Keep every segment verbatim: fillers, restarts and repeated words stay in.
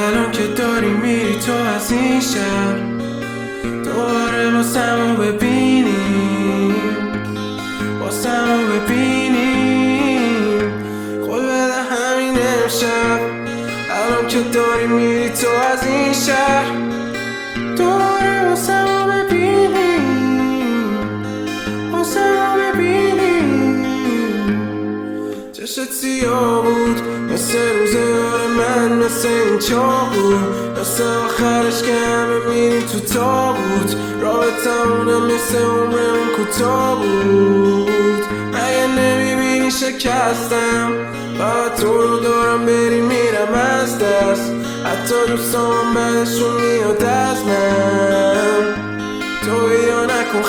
الان که داری میری تو از این شهر، دوباره واسمو ببینیم، واسمو ببینیم. قول بده همین امشب، الان که داری میری تو از این شهر، دوباره واسمو ببینیم، واسمو ببینیم. چشت سیاه بود مثل روزگار من، مثل این چاقو، مثل آخرش که همه میریم تو تابوت. رابطمونم مثل عمرم کوتاه بود. اگه نمیبینی شکستم، فقط تو رو دارم بری میرم از دست. حتی دوستام بعدشون میاد از من، تو یا نکن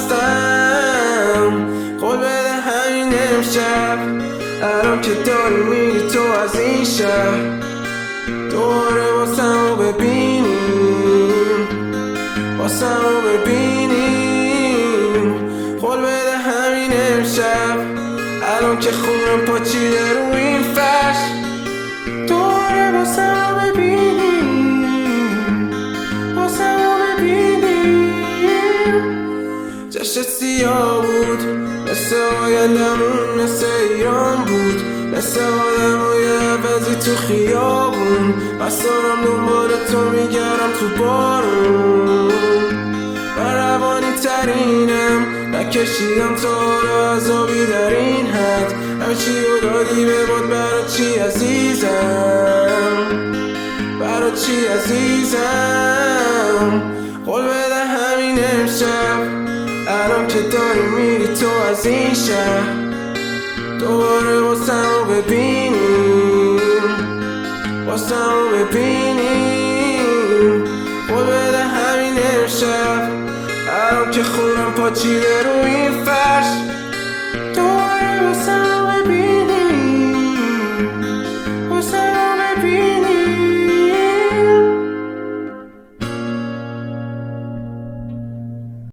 خستم. قول بده همین امشب، الان که داری میری تو از این شهر، دوباره واسمو ببینیم، واسمو ببینیم. قول بده همین امشب، الان که خونم پاچیده رو این فرش، دوباره واسمو ببینیم، واسمو ببینیم. چشت سیاه بود مثل آیندمون، مثل ایران بود، مثل آدم های عوضی تو خیابون. بستانم دنبال تو میگردم تو بارون، من روانی ترینم، نکشیدم تا حالا عذابی در این حد. همه چی رو دادی به باد، برا چی عزیزم، برا چی عزیزم. قول بده همین امشب، الان که داری میری تو از این شهر، دوباره واسمو ببینیم، واسمو ببینیم. قول بده همین امشب، الان که خونم پاچیده رو این